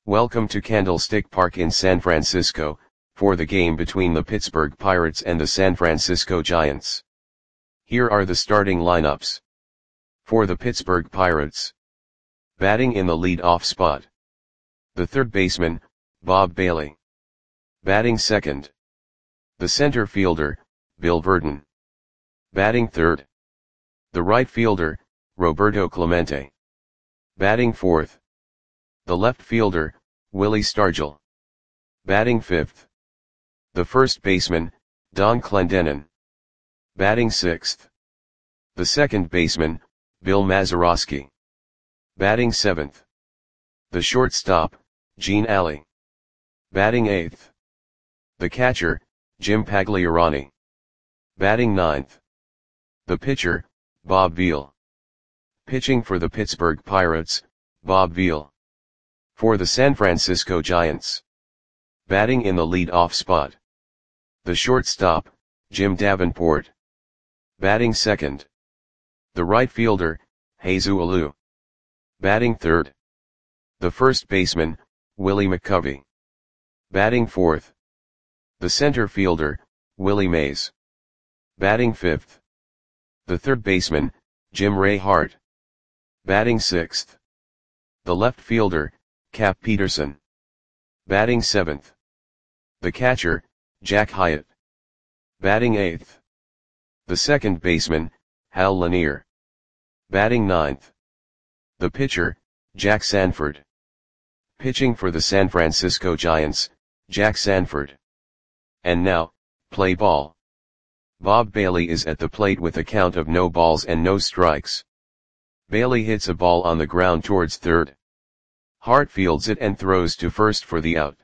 Welcome to Candlestick Park in San Francisco, for the game between the Pittsburgh Pirates and the San Francisco Giants. Here are the starting lineups. For the Pittsburgh Pirates. Batting in the lead-off spot. The third baseman, Bob Bailey. Batting second. The center fielder, Bill Virdon. Batting third. The right fielder, Roberto Clemente. Batting fourth. The left fielder, Willie Stargell. Batting fifth. The first baseman, Don Clendenon. Batting sixth. The second baseman, Bill Mazeroski. Batting seventh. The shortstop, Gene Alley. Batting eighth. The catcher, Jim Pagliarani. Batting ninth. The pitcher, Bob Veal. Pitching for the Pittsburgh Pirates, Bob Veal. For the San Francisco Giants. Batting in the lead-off spot. The shortstop, Jim Davenport. Batting second. The right fielder, Jesus Alou. Batting third. The first baseman, Willie McCovey. Batting fourth. The center fielder, Willie Mays. Batting fifth. The third baseman, Jim Ray Hart. Batting sixth. The left fielder, Cap Peterson. Batting seventh. The catcher, Jack Hyatt. Batting eighth. The second baseman, Hal Lanier. Batting ninth. The pitcher, Jack Sanford. Pitching for the San Francisco Giants, Jack Sanford. And now, play ball. Bob Bailey is at the plate with a count of no balls and no strikes. Bailey hits a ball on the ground towards third. Hart fields it and throws to first for the out.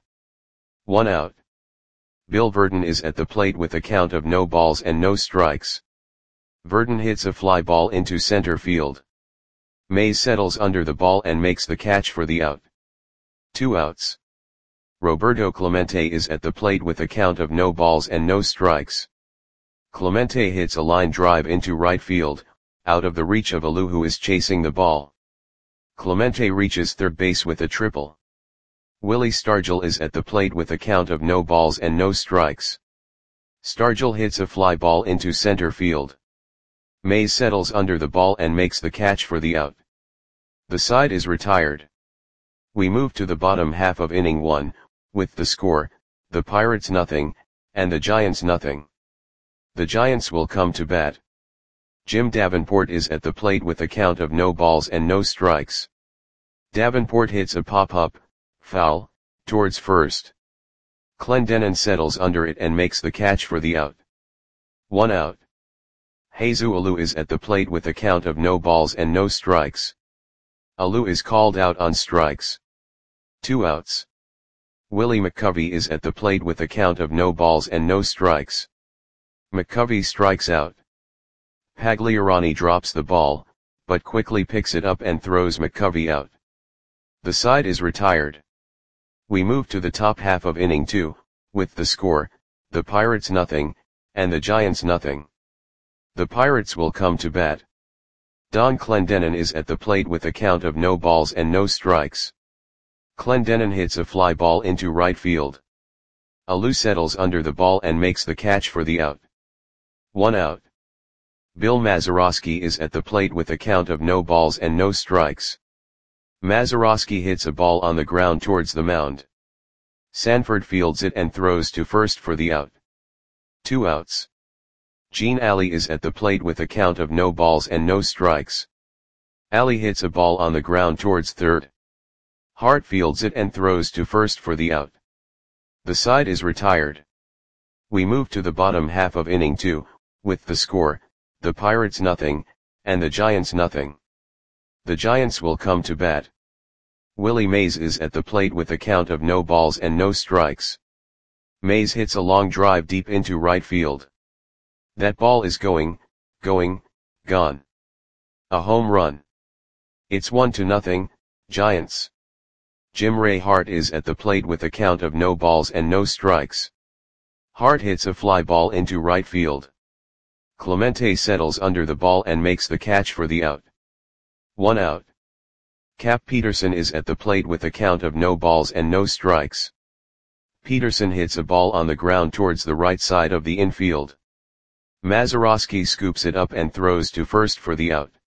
1 out. Bill Virdon is at the plate with a count of no balls and no strikes. Virdon hits a fly ball into center field. Mays settles under the ball and makes the catch for the out. 2 outs. Roberto Clemente is at the plate with a count of no balls and no strikes. Clemente hits a line drive into right field, out of the reach of Alou, who is chasing the ball. Clemente reaches third base with a triple. Willie Stargell is at the plate with a count of no balls and no strikes. Stargell hits a fly ball into center field. Mays settles under the ball and makes the catch for the out. The side is retired. We move to the bottom half of inning 1, with the score, the Pirates nothing, and the Giants nothing. The Giants will come to bat. Jim Davenport is at the plate with a count of no balls and no strikes. Davenport hits a pop-up, foul, towards first. Clendenon settles under it and makes the catch for the out. 1 out. Jesus Alou is at the plate with a count of no balls and no strikes. Alou is called out on strikes. 2 outs. Willie McCovey is at the plate with a count of no balls and no strikes. McCovey strikes out. Pagliarani drops the ball, but quickly picks it up and throws McCovey out. The side is retired. We move to the top half of inning 2, with the score, the Pirates nothing, and the Giants nothing. The Pirates will come to bat. Don Clendenon is at the plate with a count of no balls and no strikes. Clendenon hits a fly ball into right field. Alou settles under the ball and makes the catch for the out. 1 out. Bill Mazeroski is at the plate with a count of no balls and no strikes. Mazeroski hits a ball on the ground towards the mound. Sanford fields it and throws to first for the out. 2 outs. Gene Alley is at the plate with a count of no balls and no strikes. Alley hits a ball on the ground towards third. Hart fields it and throws to first for the out. The side is retired. We move to the bottom half of inning 2, with the score, the Pirates nothing, and the Giants nothing. The Giants will come to bat. Willie Mays is at the plate with a count of no balls and no strikes. Mays hits a long drive deep into right field. That ball is gone. A home run. It's 1-0, Giants. Jim Ray Hart is at the plate with a count of no balls and no strikes. Hart hits a fly ball into right field. Clemente settles under the ball and makes the catch for the out. 1 out. Cap Peterson is at the plate with a count of no balls and no strikes. Peterson hits a ball on the ground towards the right side of the infield. Mazeroski scoops it up and throws to first for the out.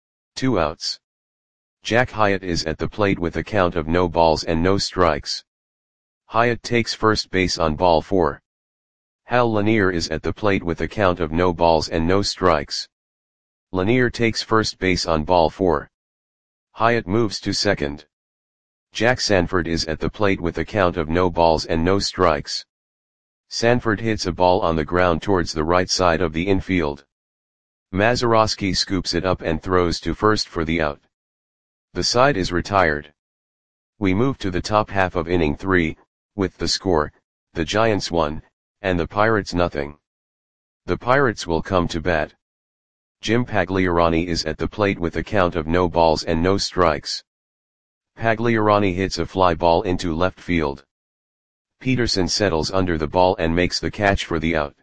2 outs. Jack Hyatt is at the plate with a count of no balls and no strikes. Hyatt takes first base on ball 4. Hal Lanier is at the plate with a count of no balls and no strikes. Lanier takes first base on ball 4. Hyatt moves to second. Jack Sanford is at the plate with a count of no balls and no strikes. Sanford hits a ball on the ground towards the right side of the infield. Mazeroski scoops it up and throws to first for the out. The side is retired. We move to the top half of inning 3, with the score, the Giants 1, and the Pirates nothing. The Pirates will come to bat. Jim Pagliarani is at the plate with a count of no balls and no strikes. Pagliarani hits a fly ball into left field. Peterson settles under the ball and makes the catch for the out.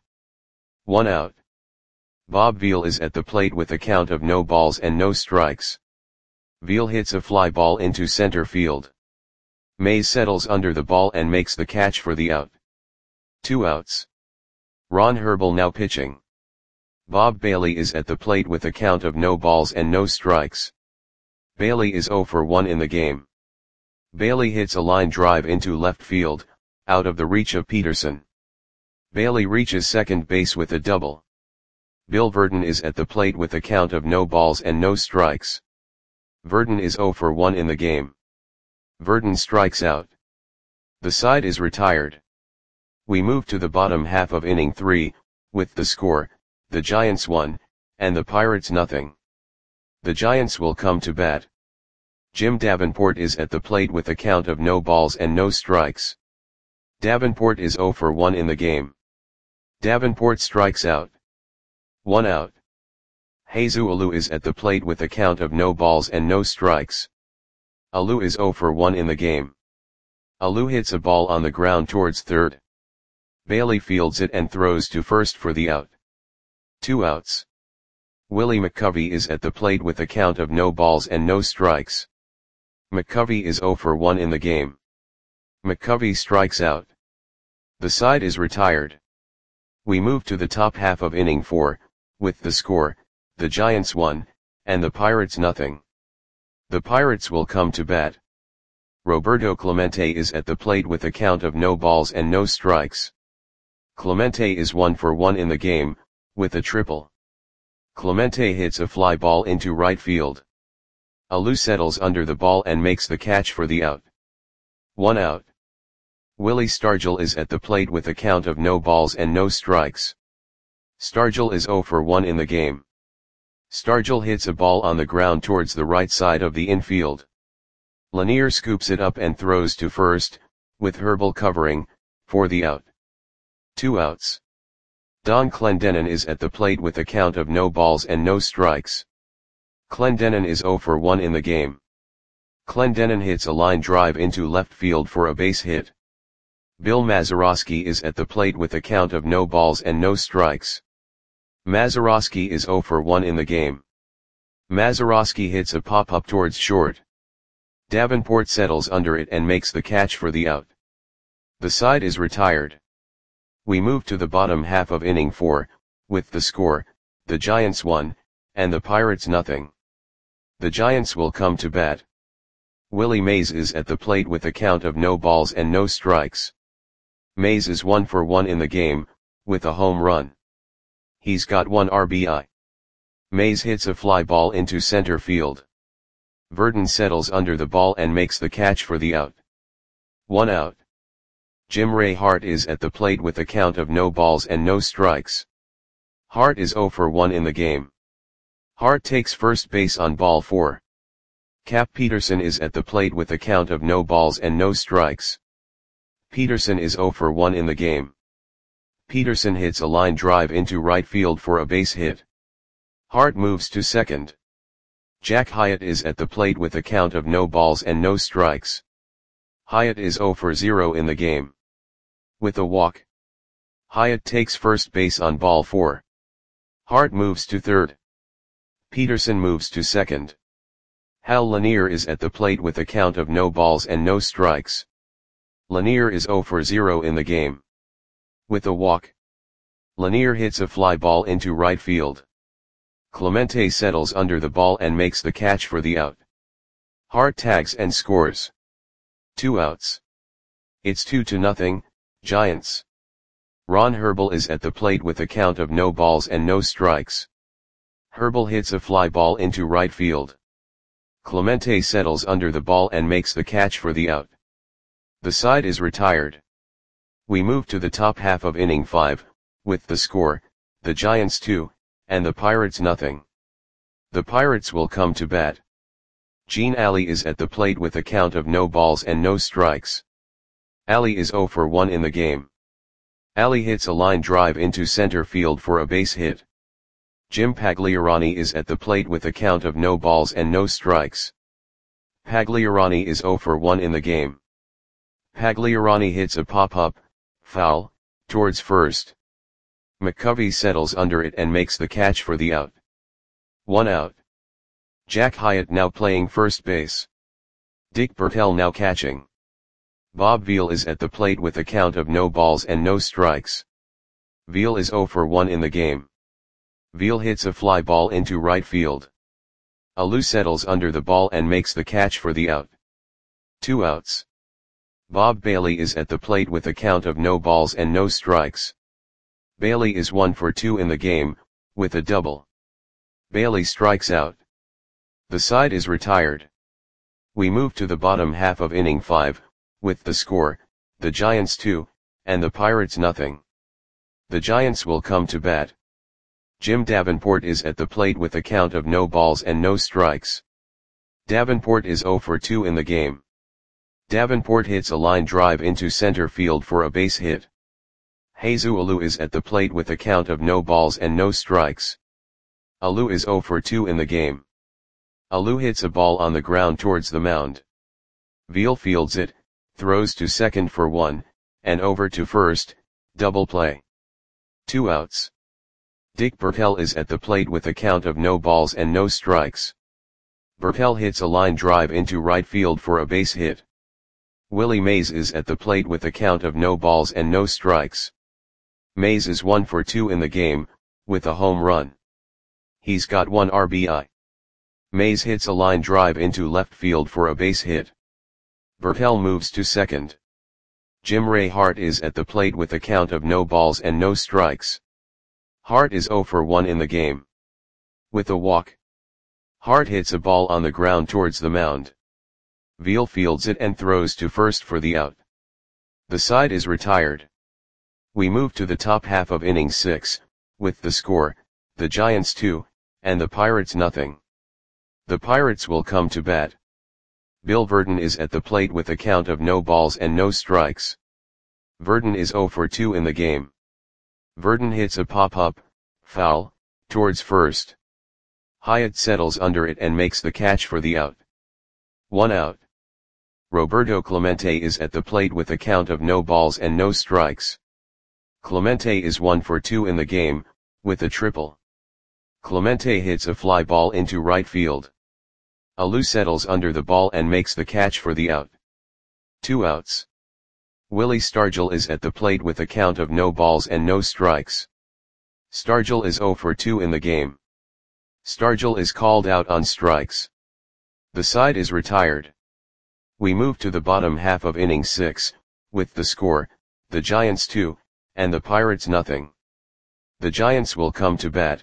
1 out. Bob Veal is at the plate with a count of no balls and no strikes. Veal hits a fly ball into center field. Mays settles under the ball and makes the catch for the out. 2 outs. Ron Herbel now pitching. Bob Bailey is at the plate with a count of no balls and no strikes. Bailey is 0 for 1 in the game. Bailey hits a line drive into left field, out of the reach of Peterson. Bailey reaches second base with a double. Bill Verdon is at the plate with a count of no balls and no strikes. Verdon is 0 for 1 in the game. Verdon strikes out. The side is retired. We move to the bottom half of inning 3, with the score, the Giants 1, and the Pirates nothing. The Giants will come to bat. Jim Davenport is at the plate with a count of no balls and no strikes. Davenport is 0 for 1 in the game. Davenport strikes out. 1 out. Jesus Alou is at the plate with a count of no balls and no strikes. Alou is 0 for 1 in the game. Alou hits a ball on the ground towards third. Bailey fields it and throws to first for the out. 2 outs. Willie McCovey is at the plate with a count of no balls and no strikes. McCovey is 0 for 1 in the game. McCovey strikes out. The side is retired. We move to the top half of inning 4, with the score, the Giants 1, and the Pirates nothing. The Pirates will come to bat. Roberto Clemente is at the plate with a count of no balls and no strikes. Clemente is 1 for 1 in the game, with a triple. Clemente hits a fly ball into right field. Alou settles under the ball and makes the catch for the out. 1 out. Willie Stargell is at the plate with a count of no balls and no strikes. Stargell is 0 for 1 in the game. Stargell hits a ball on the ground towards the right side of the infield. Lanier scoops it up and throws to first, with Herbel covering, for the out. 2 outs. Don Clendenon is at the plate with a count of no balls and no strikes. Clendenon is 0 for 1 in the game. Clendenon hits a line drive into left field for a base hit. Bill Mazeroski is at the plate with a count of no balls and no strikes. Mazeroski is 0 for 1 in the game. Mazeroski hits a pop-up towards short. Davenport settles under it and makes the catch for the out. The side is retired. We move to the bottom half of inning 4, with the score, the Giants 1, and the Pirates nothing. The Giants will come to bat. Willie Mays is at the plate with a count of no balls and no strikes. Mays is 1 for 1 in the game, with a home run. He's got 1 RBI. Mays hits a fly ball into center field. Verdon settles under the ball and makes the catch for the out. 1 out. Jim Ray Hart is at the plate with a count of no balls and no strikes. Hart is 0 for 1 in the game. Hart takes first base on ball 4. Cap Peterson is at the plate with a count of no balls and no strikes. Peterson is 0 for 1 in the game. Peterson hits a line drive into right field for a base hit. Hart moves to second. Jack Hyatt is at the plate with a count of no balls and no strikes. Hyatt is 0 for 0 in the game. With a walk, Hyatt takes first base on ball 4. Hart moves to third. Peterson moves to second. Hal Lanier is at the plate with a count of no balls and no strikes. Lanier is 0 for 0 in the game. With a walk, Lanier hits a fly ball into right field. Clemente settles under the ball and makes the catch for the out. Hart tags and scores. 2 outs. It's 2-0, Giants. Ron Herbel is at the plate with a count of no balls and no strikes. Herbel hits a fly ball into right field. Clemente settles under the ball and makes the catch for the out. The side is retired. We move to the top half of inning 5, with the score, the Giants 2, and the Pirates nothing. The Pirates will come to bat. Gene Alley is at the plate with a count of no balls and no strikes. Alley is 0 for 1 in the game. Alley hits a line drive into center field for a base hit. Jim Pagliarani is at the plate with a count of no balls and no strikes. Pagliarani is 0 for 1 in the game. Pagliarani hits a pop-up, foul, towards first. McCovey settles under it and makes the catch for the out. 1 out. Jack Hyatt now playing first base. Dick Bertel now catching. Bob Veal is at the plate with a count of no balls and no strikes. Veal is 0 for 1 in the game. Veal hits a fly ball into right field. Alou settles under the ball and makes the catch for the out. 2 outs. Bob Bailey is at the plate with a count of no balls and no strikes. Bailey is 1 for 2 in the game, with a double. Bailey strikes out. The side is retired. We move to the bottom half of inning 5, with the score, the Giants 2, and the Pirates nothing. The Giants will come to bat. Jim Davenport is at the plate with a count of no balls and no strikes. Davenport is 0 for 2 in the game. Davenport hits a line drive into center field for a base hit. Jesus Alou is at the plate with a count of no balls and no strikes. Alou is 0 for 2 in the game. Alou hits a ball on the ground towards the mound. Veal fields it, throws to second for 1, and over to first, double play. 2 outs. Dick Bertel is at the plate with a count of no balls and no strikes. Bertel hits a line drive into right field for a base hit. Willie Mays is at the plate with a count of no balls and no strikes. Mays is 1 for 2 in the game, with a home run. He's got 1 RBI. Mays hits a line drive into left field for a base hit. Bertel moves to second. Jim Ray Hart is at the plate with a count of no balls and no strikes. Hart is 0 for 1 in the game. With a walk, Hart hits a ball on the ground towards the mound. Veal fields it and throws to first for the out. The side is retired. We move to the top half of inning 6, with the score, the Giants 2, and the Pirates nothing. The Pirates will come to bat. Bill Verdon is at the plate with a count of no balls and no strikes. Verdon is 0 for 2 in the game. Verdon hits a pop-up, foul, towards first. Hyatt settles under it and makes the catch for the out. 1 out. Roberto Clemente is at the plate with a count of no balls and no strikes. Clemente is 1 for 2 in the game, with a triple. Clemente hits a fly ball into right field. Alou settles under the ball and makes the catch for the out. 2 outs. Willie Stargell is at the plate with a count of no balls and no strikes. Stargell is 0 for 2 in the game. Stargell is called out on strikes. The side is retired. We move to the bottom half of inning 6, with the score, the Giants 2, and the Pirates nothing. The Giants will come to bat.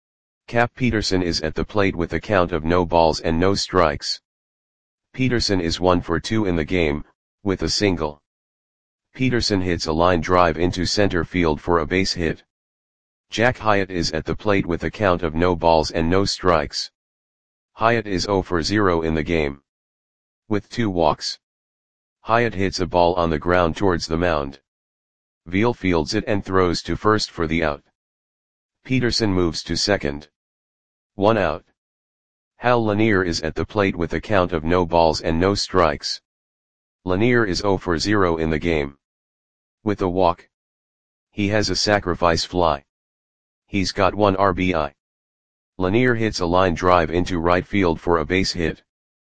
Cap Peterson is at the plate with a count of no balls and no strikes. Peterson is 1 for 2 in the game, with a single. Peterson hits a line drive into center field for a base hit. Jack Hyatt is at the plate with a count of no balls and no strikes. Hyatt is 0 for 0 in the game. With 2 walks, Hyatt hits a ball on the ground towards the mound. Veal fields it and throws to first for the out. Peterson moves to second. 1 out. Hal Lanier is at the plate with a count of no balls and no strikes. Lanier is 0 for 0 in the game. With a walk, he has a sacrifice fly. He's got 1 RBI. Lanier hits a line drive into right field for a base hit.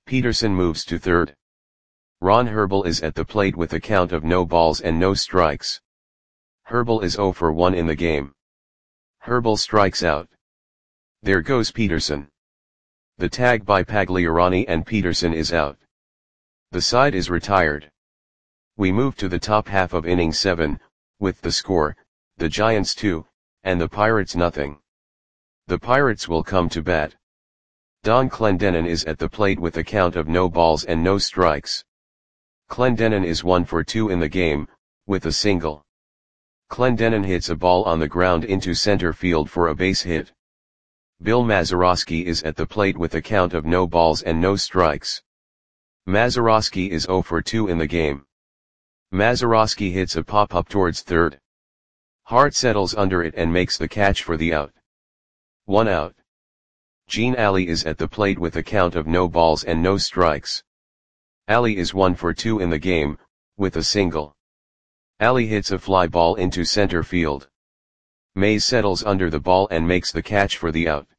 Peterson moves to third. Ron Herbal is at the plate with a count of no balls and no strikes. Herbal is 0 for 1 in the game. Herbal strikes out. There goes Peterson. The tag by Pagliarani and Peterson is out. The side is retired. We move to the top half of inning 7, with the score, the Giants 2, and the Pirates nothing. The Pirates will come to bat. Don Clendenon is at the plate with a count of no balls and no strikes. Clendenon is 1 for 2 in the game, with a single. Clendenon hits a ball on the ground into center field for a base hit. Bill Mazeroski is at the plate with a count of no balls and no strikes. Mazeroski is 0 for 2 in the game. Mazeroski hits a pop-up towards third. Hart settles under it and makes the catch for the out. 1 out. Gene Alley is at the plate with a count of no balls and no strikes. Alley is 1 for 2 in the game, with a single. Alley hits a fly ball into center field. Mays settles under the ball and makes the catch for the out.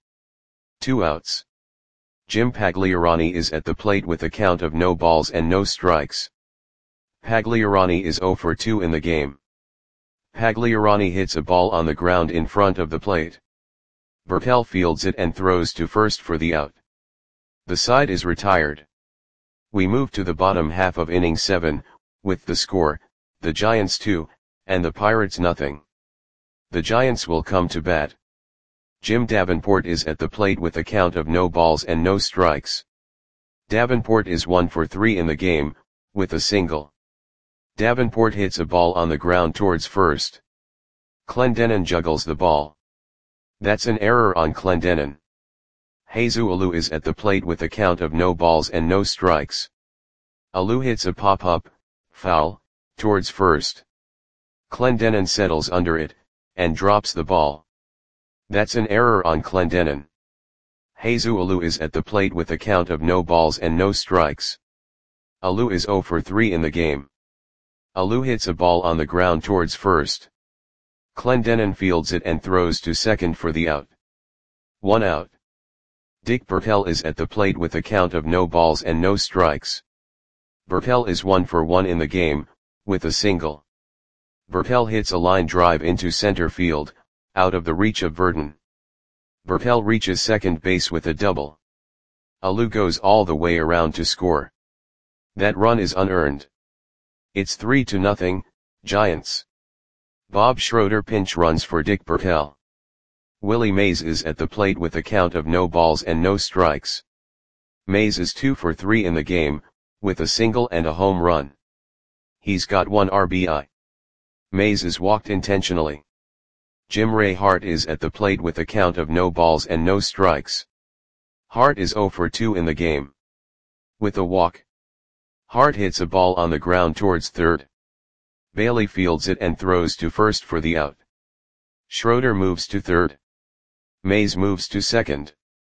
2 outs. Jim Pagliarani is at the plate with a count of no balls and no strikes. Pagliarani is 0 for 2 in the game. Pagliarani hits a ball on the ground in front of the plate. Burkell fields it and throws to first for the out. The side is retired. We move to the bottom half of inning 7, with the score, the Giants 2, and the Pirates nothing. The Giants will come to bat. Jim Davenport is at the plate with a count of no balls and no strikes. Davenport is 1 for 3 in the game, with a single. Davenport hits a ball on the ground towards first. Clendenon juggles the ball. That's an error on Clendenon. Jesus Alou is at the plate with a count of no balls and no strikes. Alou hits a pop-up, foul, towards first. Clendenon settles under it, and drops the ball. That's an error on Clendenon. Jesus Alou is at the plate with a count of no balls and no strikes. Alou is 0 for 3 in the game. Alou hits a ball on the ground towards first. Clendenon fields it and throws to second for the out. 1 out. Dick Burkell is at the plate with a count of no balls and no strikes. Burkell is 1 for 1 in the game, with a single. Burkell hits a line drive into center field, out of the reach of Burton. Burkell reaches second base with a double. Alou goes all the way around to score. That run is unearned. It's 3-0, Giants. Bob Schroeder pinch runs for Dick Burkell. Willie Mays is at the plate with a count of no balls and no strikes. Mays is 2 for 3 in the game, with a single and a home run. He's got 1 RBI. Mays is walked intentionally. Jim Ray Hart is at the plate with a count of no balls and no strikes. Hart is 0 for 2 in the game. With a walk. Hart hits a ball on the ground towards third. Bailey fields it and throws to first for the out. Schroeder moves to third. Mays moves to second.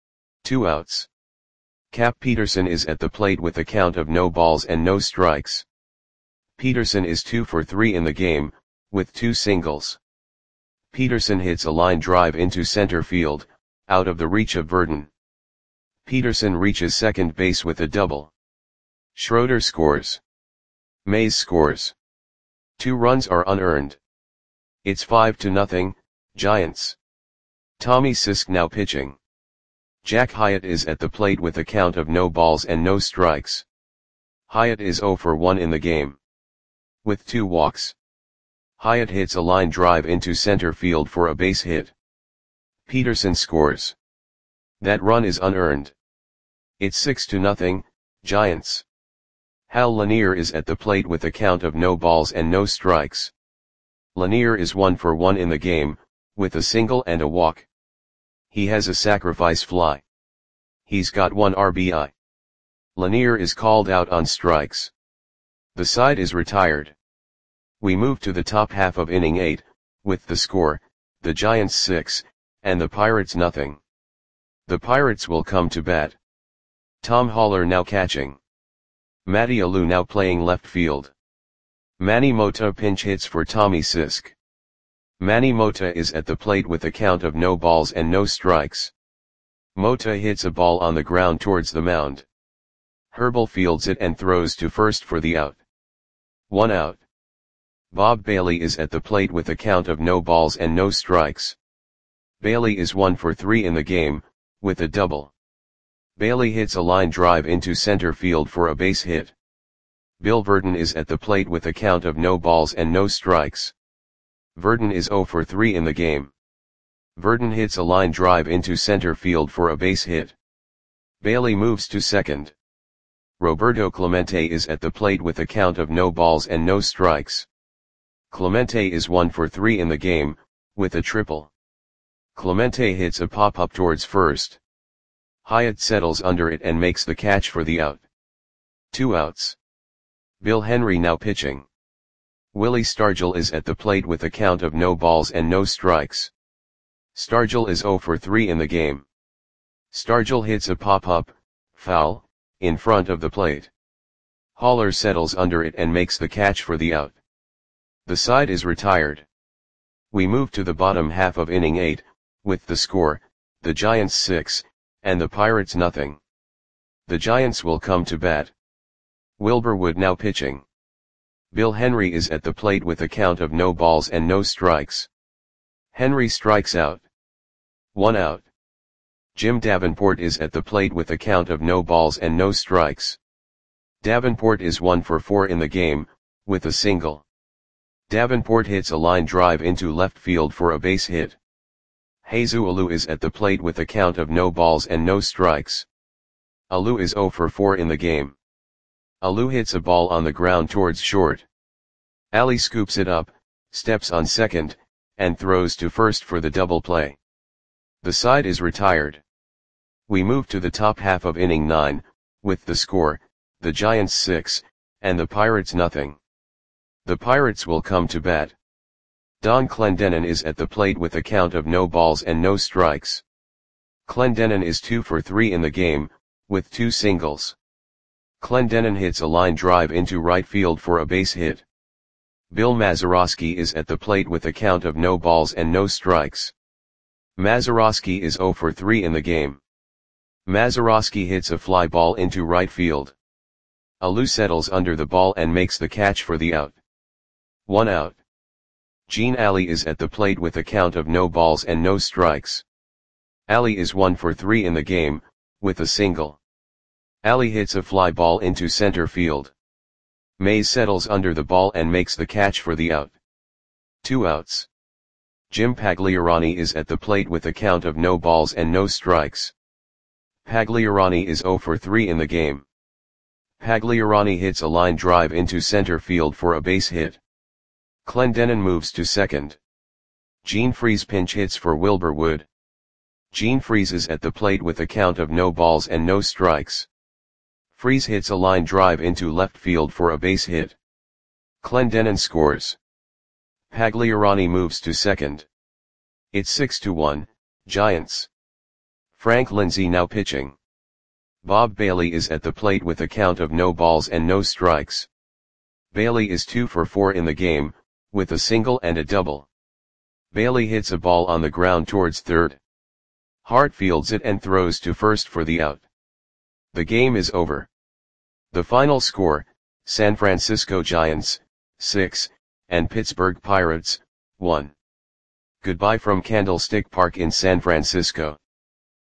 2 outs. Cap Peterson is at the plate with a count of no balls and no strikes. Peterson is 2 for 3 in the game, with 2 singles. Peterson hits a line drive into center field, out of the reach of Burton. Peterson reaches second base with a double. Schroeder scores. Mays scores. 2 runs are unearned. It's 5-0, Giants. Tommy Sisk now pitching. Jack Hyatt is at the plate with a count of no balls and no strikes. Hyatt is 0 for 1 in the game. With 2 walks. Hyatt hits a line drive into center field for a base hit. Peterson scores. That run is unearned. It's 6-0, Giants. Hal Lanier is at the plate with a count of no balls and no strikes. Lanier is 1 for 1 in the game, with a single and a walk. He has a sacrifice fly. He's got 1 RBI. Lanier is called out on strikes. The side is retired. We move to the top half of inning 8, with the score, the Giants 6, and the Pirates nothing. The Pirates will come to bat. Tom Haller now catching. Matty Alou now playing left field. Manny Mota pinch hits for Tommy Sisk. Manny Mota is at the plate with a count of no balls and no strikes. Mota hits a ball on the ground towards the mound. Herbal fields it and throws to first for the out. 1 out. Bob Bailey is at the plate with a count of no balls and no strikes. Bailey is 1 for 3 in the game, with a double. Bailey hits a line drive into center field for a base hit. Bill Verdon is at the plate with a count of no balls and no strikes. Verdon is 0 for 3 in the game. Verdon hits a line drive into center field for a base hit. Bailey moves to second. Roberto Clemente is at the plate with a count of no balls and no strikes. Clemente is 1 for 3 in the game, with a triple. Clemente hits a pop-up towards first. Hyatt settles under it and makes the catch for the out. 2 outs. Bill Henry now pitching. Willie Stargell is at the plate with a count of no balls and no strikes. Stargell is 0 for 3 in the game. Stargell hits a pop-up, foul, in front of the plate. Haller settles under it and makes the catch for the out. The side is retired. We move to the bottom half of inning 8, with the score, the Giants 6, and the Pirates nothing. The Giants will come to bat. Wilbur Wood now pitching. Bill Henry is at the plate with a count of no balls and no strikes. Henry strikes out. 1 out. Jim Davenport is at the plate with a count of no balls and no strikes. Davenport is 1 for 4 in the game, with a single. Davenport hits a line drive into left field for a base hit. Jesus Alou is at the plate with a count of no balls and no strikes. Alou is 0 for 4 in the game. Alou hits a ball on the ground towards short. Ali scoops it up, steps on second, and throws to first for the double play. The side is retired. We move to the top half of inning 9, with the score, the Giants 6, and the Pirates nothing. The Pirates will come to bat. Don Clendenon is at the plate with a count of no balls and no strikes. Clendenon is 2 for 3 in the game, with 2 singles. Clendenon hits a line drive into right field for a base hit. Bill Mazeroski is at the plate with a count of no balls and no strikes. Mazeroski is 0 for 3 in the game. Mazeroski hits a fly ball into right field. Alou settles under the ball and makes the catch for the out. 1 out. Gene Ali is at the plate with a count of no balls and no strikes. Ali is 1 for 3 in the game, with a single. Ali hits a fly ball into center field. Mays settles under the ball and makes the catch for the out. 2 outs. Jim Pagliarani is at the plate with a count of no balls and no strikes. Pagliarani is 0 for 3 in the game. Pagliarani hits a line drive into center field for a base hit. Clendenon moves to second. Gene Freese pinch hits for Wilbur Wood. Gene Freese is at the plate with a count of no balls and no strikes. Freese hits a line drive into left field for a base hit. Clendenon scores. Pagliarani moves to second. It's 6-1, Giants. Frank Lindsay now pitching. Bob Bailey is at the plate with a count of no balls and no strikes. Bailey is 2 for 4 in the game, with a single and a double. Bailey hits a ball on the ground towards third. Hart fields it and throws to first for the out. The game is over. The final score, San Francisco Giants, 6, and Pittsburgh Pirates, 1. Goodbye from Candlestick Park in San Francisco.